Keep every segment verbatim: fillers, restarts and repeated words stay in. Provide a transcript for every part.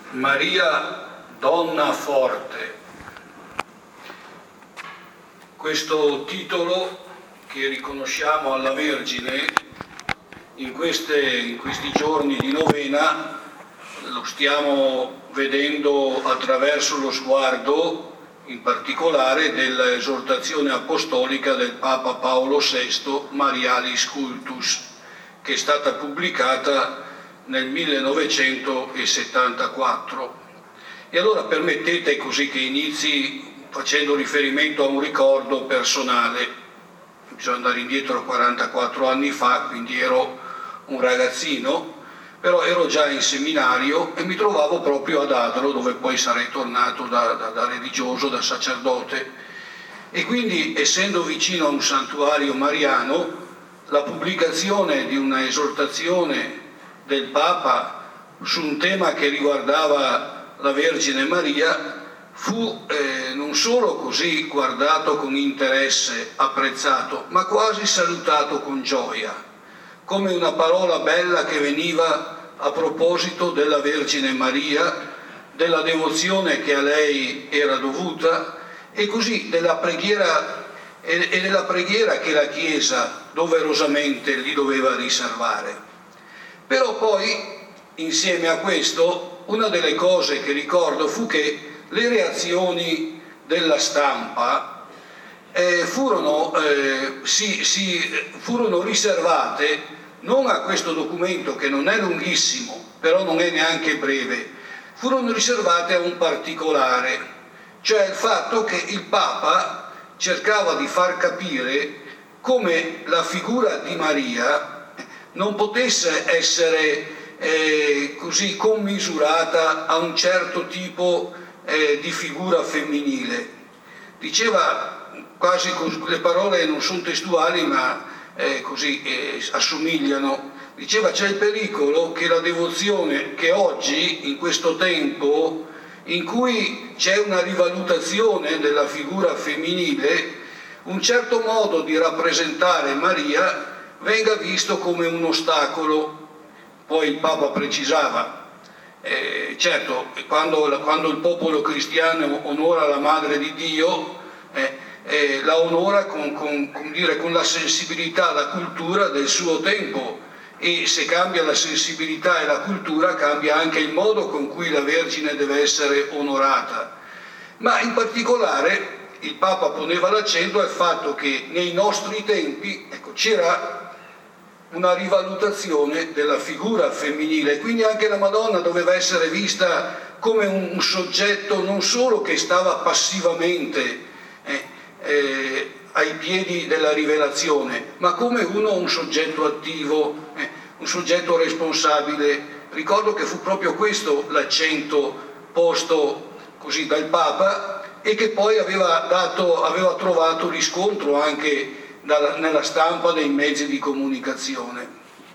Maria, donna forte. Questo titolo che riconosciamo alla Vergine in, queste, in questi giorni di novena lo stiamo vedendo attraverso lo sguardo in particolare dell'esortazione apostolica del Papa Paolo sesto Marialis Cultus, che è stata pubblicata nel millenovecentosettantaquattro. E allora permettete così che inizi facendo riferimento a un ricordo personale. Bisogna andare indietro quarantaquattro anni fa, quindi ero un ragazzino, però ero già in seminario e mi trovavo proprio ad Adro, dove poi sarei tornato da, da, da religioso, da sacerdote. E quindi, essendo vicino a un santuario mariano, la pubblicazione di una esortazione del Papa su un tema che riguardava la Vergine Maria fu eh, non solo così guardato con interesse, apprezzato, ma quasi salutato con gioia, come una parola bella che veniva a proposito della Vergine Maria, della devozione che a lei era dovuta e così della preghiera e, e della preghiera che la Chiesa doverosamente gli doveva riservare. Però poi, insieme a questo, una delle cose che ricordo fu che le reazioni della stampa eh, furono, eh, si, si, furono riservate non a questo documento, che non è lunghissimo, però non è neanche breve, furono riservate a un particolare, cioè il fatto che il Papa cercava di far capire come la figura di Maria non potesse essere eh, così commisurata a un certo tipo eh, di figura femminile. Diceva quasi così, le parole non sono testuali ma eh, così eh, assomigliano, diceva c'è il pericolo che la devozione che oggi, in questo tempo in cui c'è una rivalutazione della figura femminile, un certo modo di rappresentare Maria venga visto come un ostacolo. Poi il Papa precisava, eh, certo, quando, quando il popolo cristiano onora la Madre di Dio, eh, eh, la onora con, con, con, dire, con la sensibilità, la cultura del suo tempo, e se cambia la sensibilità e la cultura cambia anche il modo con cui la Vergine deve essere onorata. Ma in particolare il Papa poneva l'accento al fatto che nei nostri tempi, ecco, c'era una rivalutazione della figura femminile, quindi anche la Madonna doveva essere vista come un, un soggetto non solo che stava passivamente eh, eh, ai piedi della rivelazione, ma come uno un soggetto attivo, eh, un soggetto responsabile. Ricordo che fu proprio questo l'accento posto così dal Papa e che poi aveva, dato, aveva trovato riscontro anche dalla, nella stampa dei mezzi di comunicazione.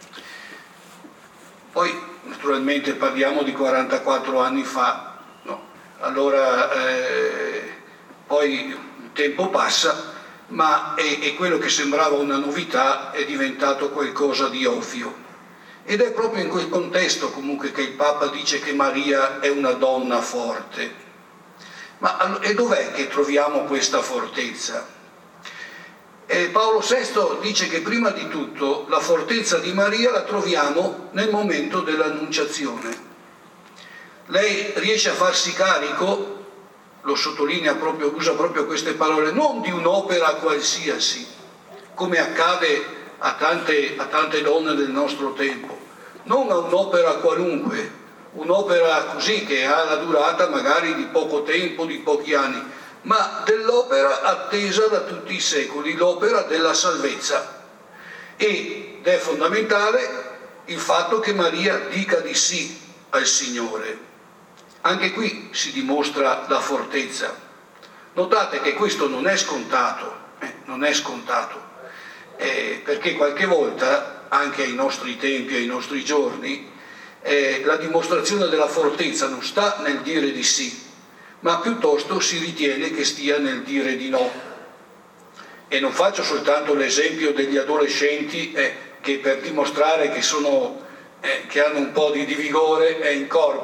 Poi naturalmente parliamo di quarantaquattro anni fa, no? Allora eh, poi il tempo passa, ma è, è quello che sembrava una novità è diventato qualcosa di ovvio. Ed è proprio in quel contesto comunque che il Papa dice che Maria è una donna forte. Ma e dov'è che troviamo questa fortezza? E Paolo sesto dice che prima di tutto la fortezza di Maria la troviamo nel momento dell'annunciazione. Lei riesce a farsi carico, lo sottolinea proprio, usa proprio queste parole, non di un'opera qualsiasi, come accade a tante, a tante donne del nostro tempo, non a un'opera qualunque, un'opera così che ha la durata magari di poco tempo, di pochi anni, ma dell'opera attesa da tutti i secoli, l'opera della salvezza. Ed è fondamentale il fatto che Maria dica di sì al Signore. Anche qui si dimostra la fortezza. Notate che questo non è scontato, eh, non è scontato, eh, perché qualche volta, anche ai nostri tempi, ai nostri giorni, eh, la dimostrazione della fortezza non sta nel dire di sì, ma piuttosto si ritiene che stia nel dire di no. E non faccio soltanto l'esempio degli adolescenti eh, che per dimostrare che, sono, eh, che hanno un po' di, di vigore eh, in corpo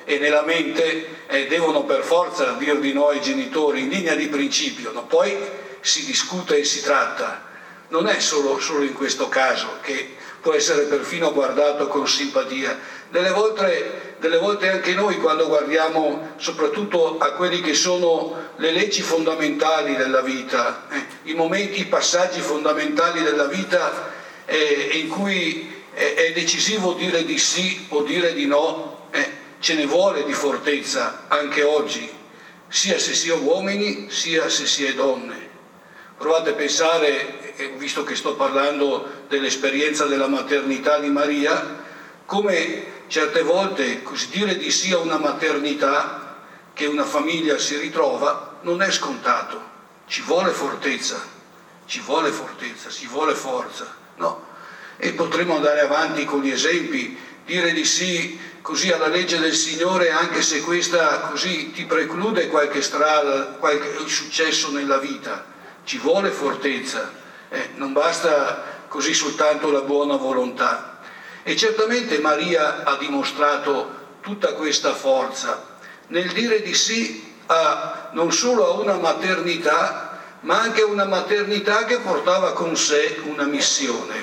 e nella mente eh, devono per forza dir di no ai genitori in linea di principio, no? Poi si discute e si tratta. Non è solo, solo in questo caso che può essere perfino guardato con simpatia. Delle volte, delle volte anche noi, quando guardiamo soprattutto a quelli che sono le leggi fondamentali della vita, eh, i momenti, i passaggi fondamentali della vita eh, in cui eh, è decisivo dire di sì o dire di no, eh, ce ne vuole di fortezza anche oggi, sia se si è uomini sia se si è donne. Provate a pensare, visto che sto parlando dell'esperienza della maternità di Maria, come certe volte così dire di sì a una maternità che una famiglia si ritrova non è scontato, ci vuole fortezza, ci vuole fortezza, ci vuole forza, no? E potremo andare avanti con gli esempi, dire di sì così alla legge del Signore anche se questa così ti preclude qualche strada, qualche successo nella vita. Ci vuole fortezza, eh, non basta così soltanto la buona volontà. E certamente Maria ha dimostrato tutta questa forza nel dire di sì a, non solo a una maternità, ma anche a una maternità che portava con sé una missione.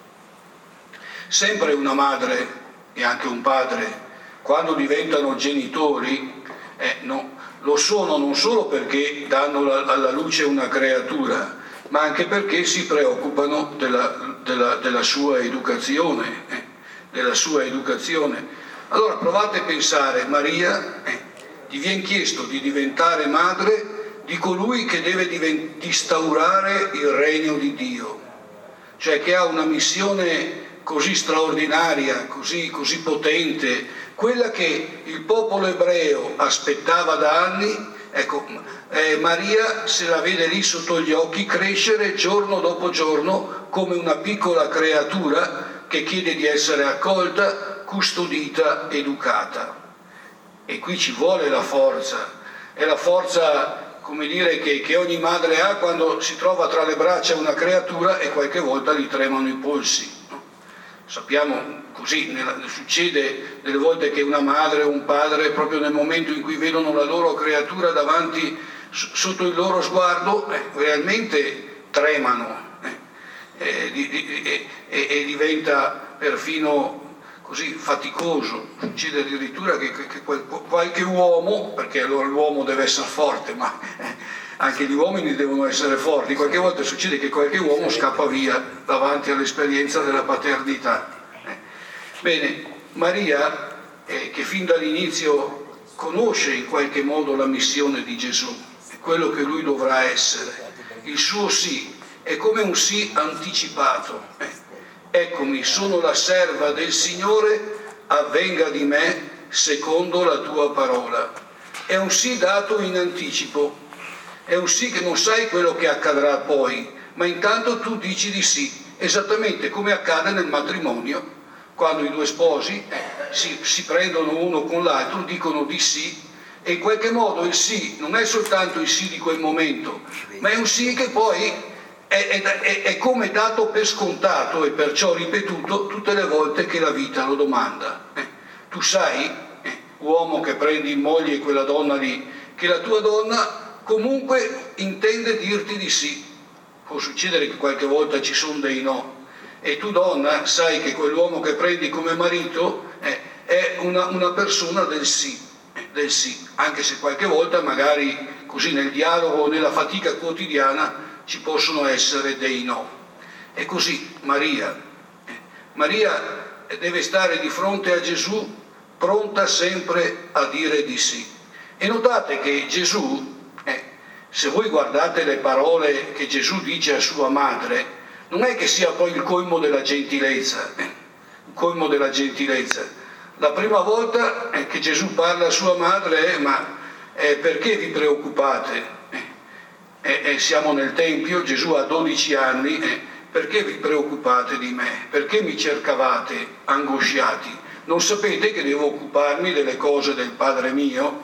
Sempre una madre e anche un padre, quando diventano genitori, eh, no, lo sono non solo perché danno alla luce una creatura, ma anche perché si preoccupano della, della, della sua educazione, eh, della sua educazione. Allora provate a pensare, Maria, eh, gli viene chiesto di diventare madre di colui che deve divent- instaurare il regno di Dio, cioè che ha una missione così straordinaria, così, così potente, quella che il popolo ebreo aspettava da anni. Ecco, eh, Maria se la vede lì sotto gli occhi crescere giorno dopo giorno come una piccola creatura che chiede di essere accolta, custodita, educata. E qui ci vuole la forza, è la forza, come dire, che, che ogni madre ha quando si trova tra le braccia una creatura e qualche volta gli tremano i polsi. Sappiamo così, nella, succede delle volte che una madre o un padre, proprio nel momento in cui vedono la loro creatura davanti, s- sotto il loro sguardo, eh, realmente tremano eh, eh, di, di, eh, e, e diventa perfino così faticoso. Succede addirittura che, che, che qualche uomo, perché allora l'uomo deve essere forte, ma eh, anche gli uomini devono essere forti, qualche volta succede che qualche uomo scappa via davanti all'esperienza della paternità. Eh. Bene, Maria, eh, che fin dall'inizio conosce in qualche modo la missione di Gesù, quello che lui dovrà essere, il suo sì, è come un sì anticipato. Eh. Eccomi, sono la serva del Signore, avvenga di me secondo la tua parola. È un sì dato in anticipo. È un sì che non sai quello che accadrà poi, ma intanto tu dici di sì, esattamente come accade nel matrimonio, quando i due sposi eh, si, si prendono uno con l'altro, dicono di sì, e in qualche modo il sì non è soltanto il sì di quel momento, ma è un sì che poi è, è, è, è come dato per scontato e perciò ripetuto tutte le volte che la vita lo domanda. Eh, tu sai, eh, uomo che prendi in moglie quella donna lì, che la tua donna comunque intende dirti di sì. Può succedere che qualche volta ci sono dei no, e tu donna sai che quell'uomo che prendi come marito eh, è una, una persona del sì, eh, del sì, anche se qualche volta magari così nel dialogo o nella fatica quotidiana ci possono essere dei no. E così Maria, eh, Maria deve stare di fronte a Gesù pronta sempre a dire di sì. E notate che Gesù, se voi guardate le parole che Gesù dice a sua madre, non è che sia poi il colmo della gentilezza, eh, il colmo della gentilezza. La prima volta eh, che Gesù parla a sua madre è: ma eh, perché vi preoccupate? Eh, eh, eh, siamo nel Tempio, Gesù ha dodici anni, eh, perché vi preoccupate di me? Perché mi cercavate angosciati? Non sapete che devo occuparmi delle cose del Padre mio?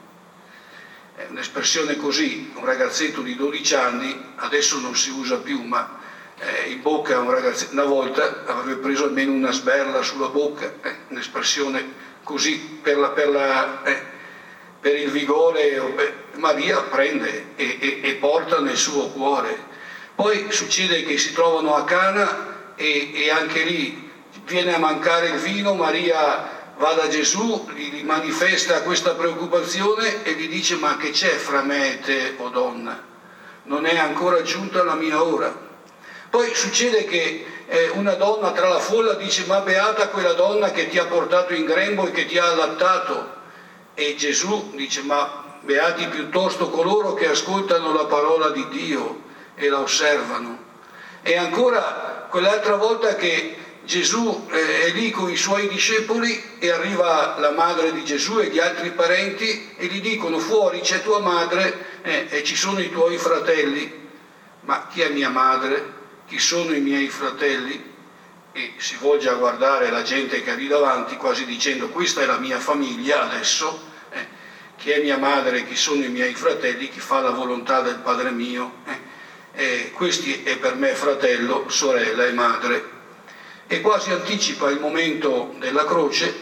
È un'espressione così, un ragazzetto di dodici anni, adesso non si usa più, ma eh, in bocca a un ragazzetto, una volta avrebbe preso almeno una sberla sulla bocca, eh, un'espressione così per, la, per, la, eh, per il vigore. Maria prende e, e, e porta nel suo cuore. Poi succede che si trovano a Cana e, e anche lì viene a mancare il vino. Maria va da Gesù, gli manifesta questa preoccupazione e gli dice: ma che c'è fra me e te, o donna? Non è ancora giunta la mia ora. Poi succede che eh, una donna tra la folla dice: ma beata quella donna che ti ha portato in grembo e che ti ha allattato. E Gesù dice: ma beati piuttosto coloro che ascoltano la parola di Dio e la osservano. E ancora quell'altra volta che Gesù è lì con i suoi discepoli e arriva la madre di Gesù e gli altri parenti e gli dicono: fuori c'è tua madre eh, e ci sono i tuoi fratelli. Ma chi è mia madre? Chi sono i miei fratelli? E si volge a guardare la gente che è lì davanti, quasi dicendo: questa è la mia famiglia adesso, eh, chi è mia madre, chi sono i miei fratelli, chi fa la volontà del Padre mio, eh, eh, questi è per me fratello, sorella e madre. E quasi anticipa il momento della croce,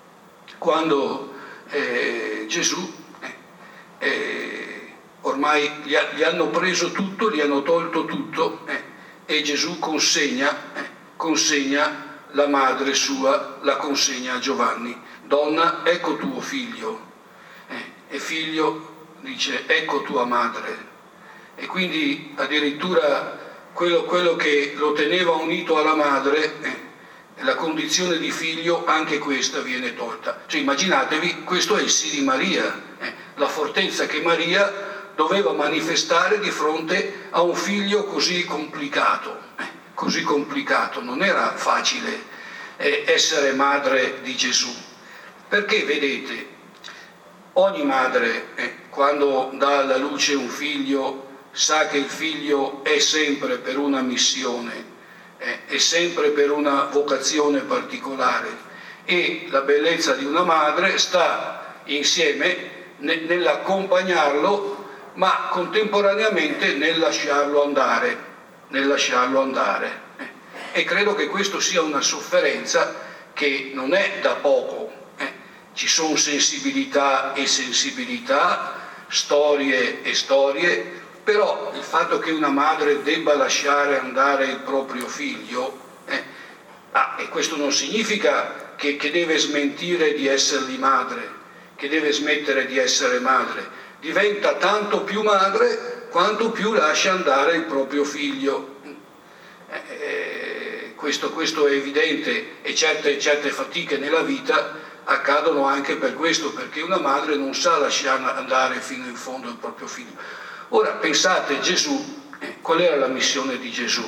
quando eh, Gesù eh, eh, ormai gli, ha, gli hanno preso tutto, gli hanno tolto tutto eh, e Gesù consegna, eh, consegna la madre sua, la consegna a Giovanni. Donna, ecco tuo figlio. Eh, e figlio dice: ecco tua madre. E quindi addirittura quello, quello che lo teneva unito alla madre, eh, la condizione di figlio, anche questa viene tolta. Cioè, immaginatevi, questo è il sì di Maria, eh, la fortezza che Maria doveva manifestare di fronte a un figlio così complicato, eh, così complicato. Non era facile eh, essere madre di Gesù, perché vedete, ogni madre eh, quando dà alla luce un figlio sa che il figlio è sempre per una missione, eh, è sempre per una vocazione particolare, e la bellezza di una madre sta insieme ne, nell'accompagnarlo, ma contemporaneamente nel lasciarlo andare, nel lasciarlo andare. Eh. E credo che questo sia una sofferenza che non è da poco. Eh. Ci sono sensibilità e sensibilità, storie e storie, però il fatto che una madre debba lasciare andare il proprio figlio, eh, ah, e questo non significa che, che deve smentire di essergli madre, che deve smettere di essere madre, diventa tanto più madre quanto più lascia andare il proprio figlio. Eh, eh, questo, questo è evidente, e certe, certe fatiche nella vita accadono anche per questo, perché una madre non sa lasciare andare fino in fondo il proprio figlio. Ora pensate, Gesù, eh, qual era la missione di Gesù?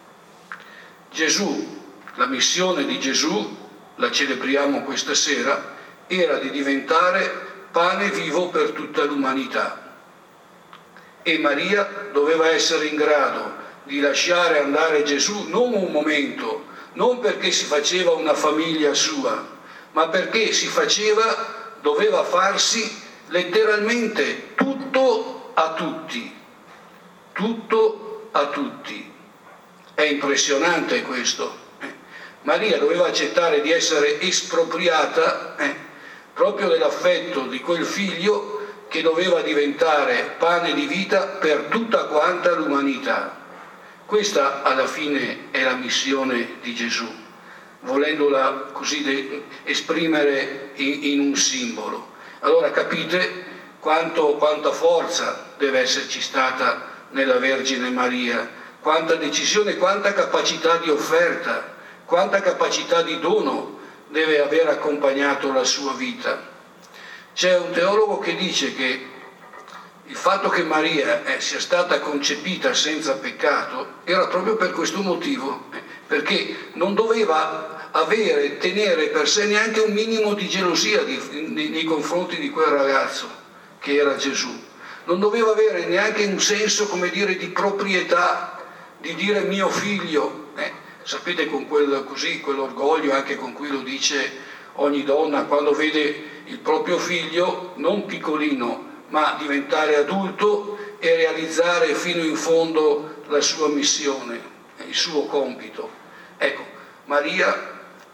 Gesù, la missione di Gesù, la celebriamo questa sera, era di diventare pane vivo per tutta l'umanità. E Maria doveva essere in grado di lasciare andare Gesù non un momento, non perché si faceva una famiglia sua, ma perché si faceva, doveva farsi letteralmente tutto a tutti, tutto a tutti. È impressionante questo. Eh. Maria doveva accettare di essere espropriata eh, proprio dell'affetto di quel figlio che doveva diventare pane di vita per tutta quanta l'umanità. Questa alla fine è la missione di Gesù, volendola così de- esprimere in, in un simbolo. Allora capite Quanto, quanta forza deve esserci stata nella Vergine Maria, quanta decisione, quanta capacità di offerta, quanta capacità di dono deve aver accompagnato la sua vita. C'è un teologo che dice che il fatto che Maria eh, sia stata concepita senza peccato era proprio per questo motivo, eh, perché non doveva avere, tenere per sé neanche un minimo di gelosia di, di, nei confronti di quel ragazzo che era Gesù. Non doveva avere neanche un senso, come dire, di proprietà, di dire mio figlio. Eh, sapete, con quel, così, quell'orgoglio anche con cui lo dice ogni donna quando vede il proprio figlio, non piccolino, ma diventare adulto e realizzare fino in fondo la sua missione, il suo compito. Ecco, Maria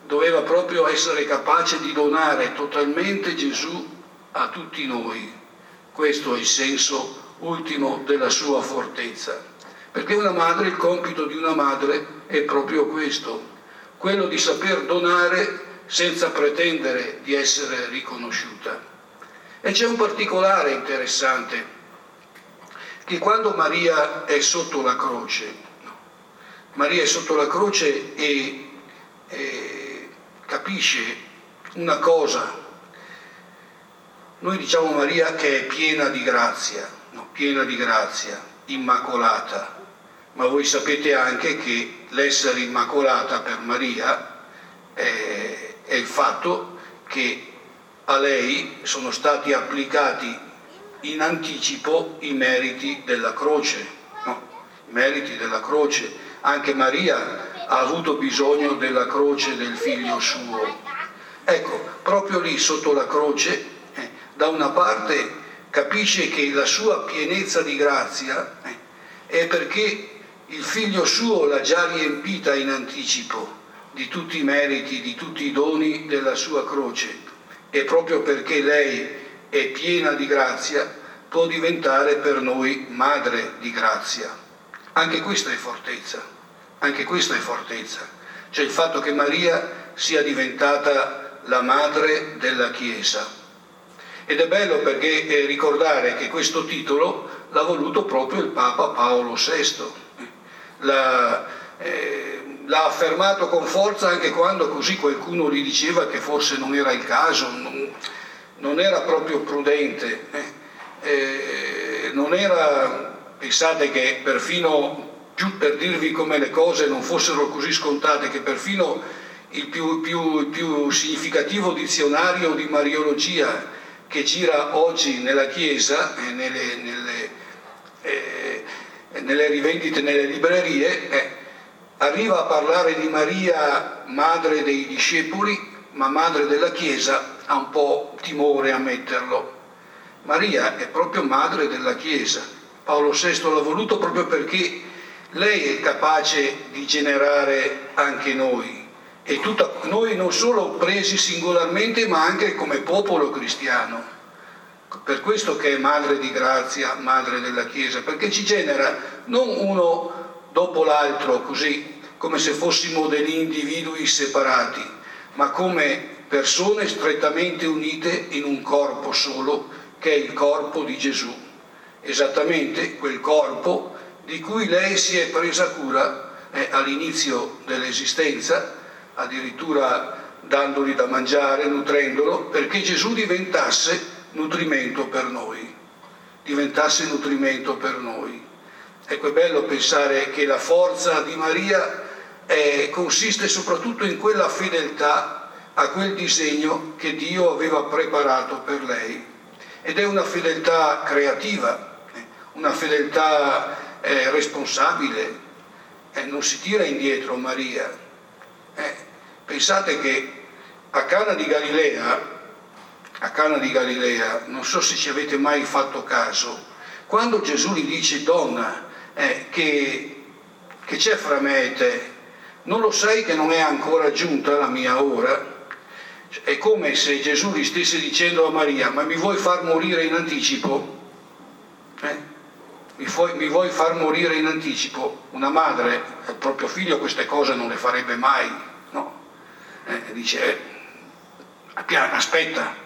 doveva proprio essere capace di donare totalmente Gesù a tutti noi. Questo è il senso ultimo della sua fortezza. Perché una madre, il compito di una madre è proprio questo, quello di saper donare senza pretendere di essere riconosciuta. E c'è un particolare interessante, che quando Maria è sotto la croce, Maria è sotto la croce e, e capisce una cosa. Noi diciamo Maria che è piena di grazia, no? piena di grazia, immacolata, ma voi sapete anche che l'essere immacolata per Maria è, è il fatto che a lei sono stati applicati in anticipo i meriti della croce, no? I meriti della croce. Anche Maria ha avuto bisogno della croce del figlio suo. Ecco, proprio lì sotto la croce, eh, da una parte capisce che la sua pienezza di grazia eh, è perché il figlio suo l'ha già riempita in anticipo di tutti i meriti, di tutti i doni della sua croce, e proprio perché lei è piena di grazia può diventare per noi madre di grazia. Anche questa è fortezza, anche questa è fortezza, cioè il fatto che Maria sia diventata la madre della Chiesa. Ed è bello perché eh, ricordare che questo titolo l'ha voluto proprio il Papa Paolo sesto. L'ha, eh, l'ha affermato con forza anche quando così qualcuno gli diceva che forse non era il caso, non, non era proprio prudente, eh, eh, non era, pensate che perfino, più per dirvi come le cose non fossero così scontate, che perfino il più, più, il più significativo dizionario di mariologia che gira oggi nella Chiesa e nelle, nelle eh, nelle rivendite, nelle librerie, eh, arriva a parlare di Maria madre dei discepoli, ma madre della Chiesa ha un po' timore a metterlo. Maria è proprio madre della Chiesa. Paolo sesto l'ha voluto proprio perché lei è capace di generare anche noi, e tutta, noi non solo presi singolarmente ma anche come popolo cristiano. Per questo che è madre di grazia, madre della Chiesa, perché ci genera non uno dopo l'altro così, come se fossimo degli individui separati, ma come persone strettamente unite in un corpo solo, che è il corpo di Gesù. Esattamente quel corpo di cui lei si è presa cura eh, all'inizio dell'esistenza, addirittura dandogli da mangiare, nutrendolo, perché Gesù diventasse nutrimento per noi, diventasse nutrimento per noi. Ecco, è bello pensare che la forza di Maria eh, consiste soprattutto in quella fedeltà a quel disegno che Dio aveva preparato per lei, ed è una fedeltà creativa, eh, una fedeltà eh, responsabile, eh, non si tira indietro Maria. Eh, pensate che a Cana di Galilea a Cana di Galilea, non so se ci avete mai fatto caso, quando Gesù gli dice: donna, eh, che, che c'è fra me e te, non lo sai che non è ancora giunta la mia ora? È come se Gesù gli stesse dicendo a Maria: ma mi vuoi far morire in anticipo? Eh? Mi, vuoi, mi vuoi far morire in anticipo? Una madre al proprio figlio queste cose non le farebbe mai, no? Eh, dice, eh, aspetta.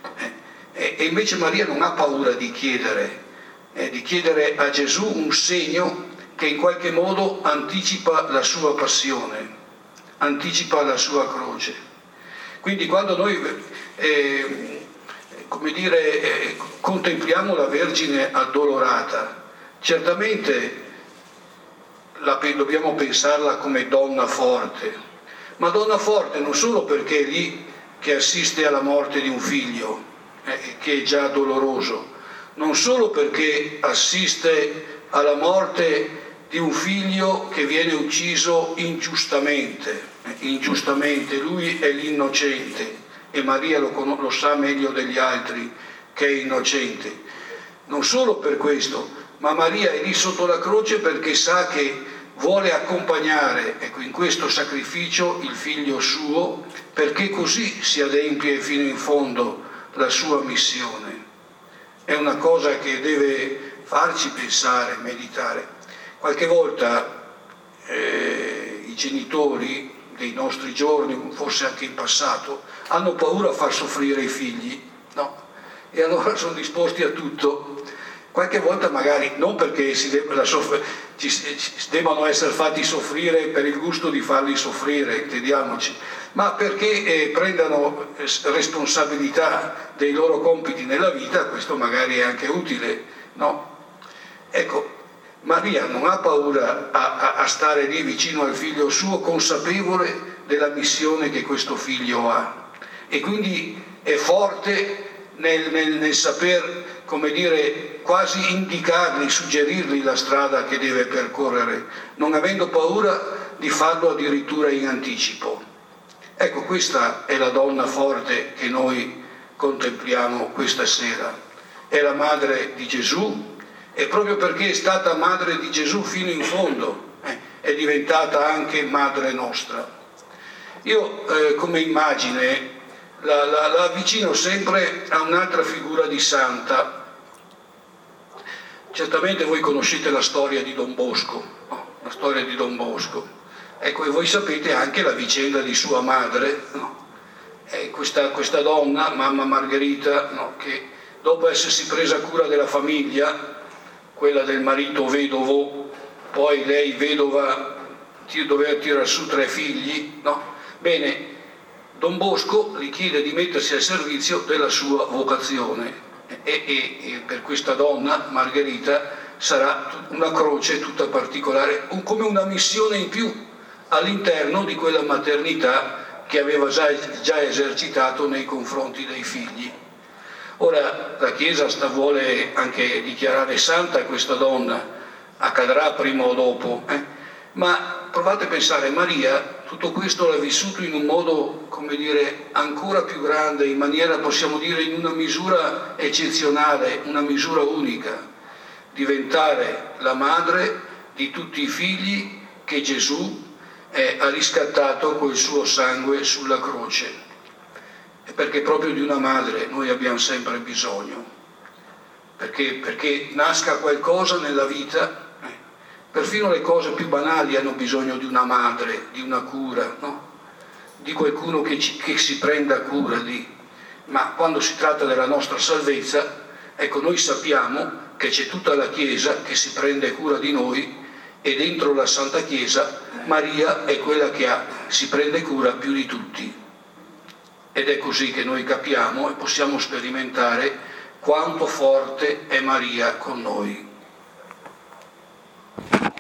Eh, e invece Maria non ha paura di chiedere, eh, di chiedere a Gesù un segno che in qualche modo anticipa la sua passione, anticipa la sua croce. Quindi quando noi eh, come dire, eh, contempliamo la Vergine addolorata, certamente la, dobbiamo pensarla come donna forte, ma donna forte non solo perché è lì che assiste alla morte di un figlio, eh, che è già doloroso, non solo perché assiste alla morte di un figlio che viene ucciso ingiustamente, eh, ingiustamente, lui è l'innocente e Maria lo, lo sa meglio degli altri che è innocente, non solo per questo, ma Maria è lì sotto la croce perché sa che vuole accompagnare, ecco, in questo sacrificio il figlio suo, perché così si adempie fino in fondo la sua missione. È una cosa che deve farci pensare, meditare. Qualche volta eh, i genitori dei nostri giorni, forse anche in passato, hanno paura a far soffrire i figli, no? E allora sono disposti a tutto. Qualche volta magari non perché si debba soff- ci, ci debbano essere fatti soffrire per il gusto di farli soffrire, intendiamoci, ma perché eh, prendano responsabilità dei loro compiti nella vita. Questo magari è anche utile, no? Ecco, Maria non ha paura a, a, a stare lì vicino al figlio suo, consapevole della missione che questo figlio ha, e quindi è forte nel, nel, nel saper, come dire, quasi indicargli, suggerirgli la strada che deve percorrere, non avendo paura di farlo addirittura in anticipo. Ecco, questa è la donna forte che noi contempliamo questa sera. È la madre di Gesù, e proprio perché è stata madre di Gesù fino in fondo, eh, è diventata anche madre nostra. Io eh, come immagine la, la, la avvicino sempre a un'altra figura di santa. Certamente voi conoscete la storia di Don Bosco, no? La storia di Don Bosco. Ecco, e voi sapete anche la vicenda di sua madre, no? E questa, questa donna, mamma Margherita, no? Che dopo essersi presa cura della famiglia, quella del marito vedovo, poi lei vedova, dover tirare su tre figli, no? Bene, Don Bosco gli chiede di mettersi al servizio della sua vocazione, e, e, e per questa donna, Margherita, sarà una croce tutta particolare, un, come una missione in più all'interno di quella maternità che aveva già, già esercitato nei confronti dei figli. Ora la Chiesa sta, vuole anche dichiarare santa questa donna, accadrà prima o dopo, eh? Ma provate a pensare, Maria tutto questo l'ha vissuto in un modo, come dire, ancora più grande, in maniera, possiamo dire, in una misura eccezionale, una misura unica, diventare la madre di tutti i figli che Gesù eh, ha riscattato col suo sangue sulla croce. E perché proprio di una madre noi abbiamo sempre bisogno, perché, perché nasca qualcosa nella vita, eh, perfino le cose più banali hanno bisogno di una madre, di una cura, no? Di qualcuno che, ci, che si prenda cura di. Ma quando si tratta della nostra salvezza, ecco, noi sappiamo che c'è tutta la Chiesa che si prende cura di noi, e dentro la Santa Chiesa Maria è quella che ha, si prende cura più di tutti. Ed è così che noi capiamo e possiamo sperimentare quanto forte è Maria con noi.